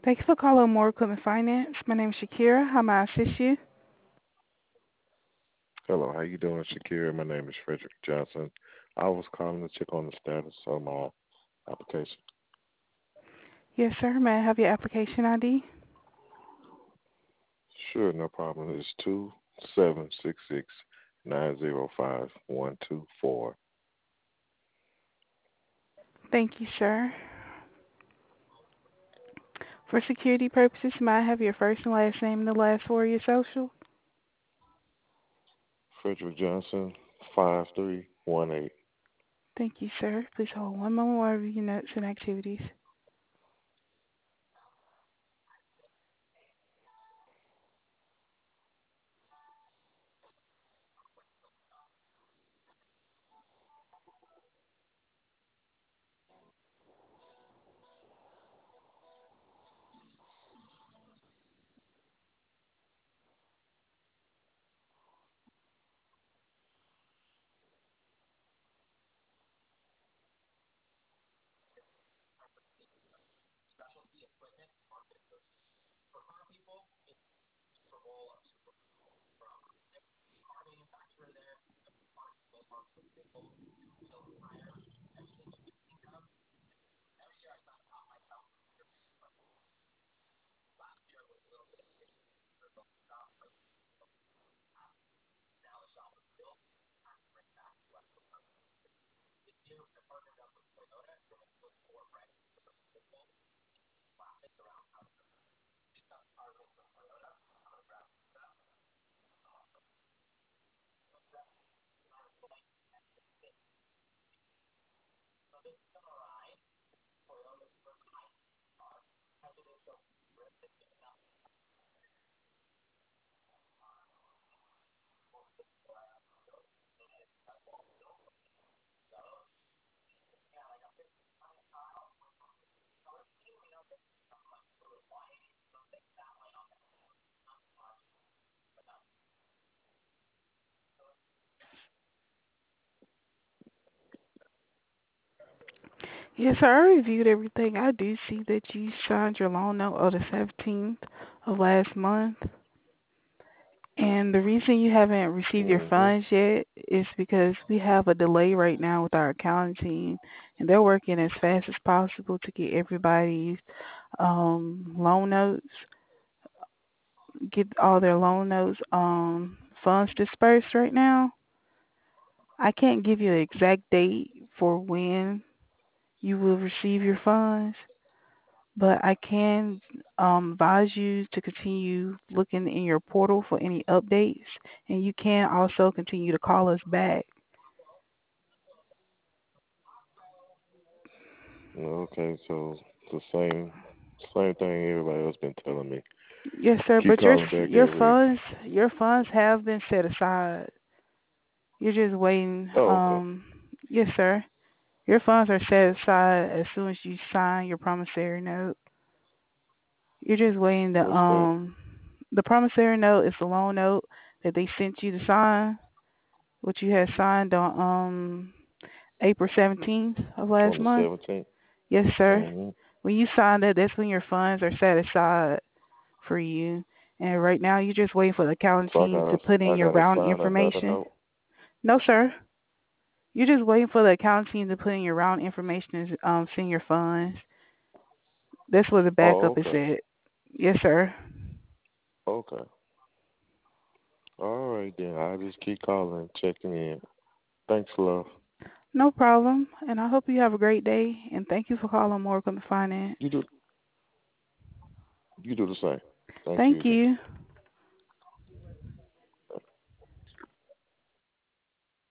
Thank you for calling More Equipment Finance. My name is Shakira. How may I assist you? Hello, how you doing, Shakira? My name is Frederick Johnson. I was calling to check on the status of my application. Yes, sir. May I have your application ID? Sure, no problem. It's 2766 905 124. Thank you, sir. For security purposes, may I have your first and last name and the last four of your social? Frederick Johnson, 5318. Thank you, sir. Please hold one moment while I review your notes and activities. Yes, sir. I reviewed everything. I do see that you signed your loan note on the 17th of last month. And the reason you haven't received your Mm-hmm. funds yet is because we have a delay right now with our accounting team, and they're working as fast as possible to get everybody's loan notes, get all their loan notes funds dispersed right now. I can't give you an exact date for when you will receive your funds, but I can advise you to continue looking in your portal for any updates, and you can also continue to call us back. Okay, so it's the same thing everybody else been telling me. Yes, sir, Keep but calling back every. your funds have been set aside. You're just waiting. Oh, okay. Yes, sir. Your funds are set aside as soon as you sign your promissory note. You're just waiting What's that? the promissory note is the loan note that they sent you to sign, which you had signed on April 17th of last On the month. 17th? Yes, sir. Mm-hmm. When you sign that, that's when your funds are set aside for you. And right now, you're just waiting for the accounting So team to put in I your gotta round sign another information. note. No, sir. You're just waiting for the accounting team to put in your round information and send your funds. That's where the Oh, backup is okay. at. Yes, sir. Okay. All right then. I'll just keep calling, checking in. Thanks, love. No problem. And I hope you have a great day. And thank you for calling Morgan Finance. You do you do the same. Thank you Thank again. you.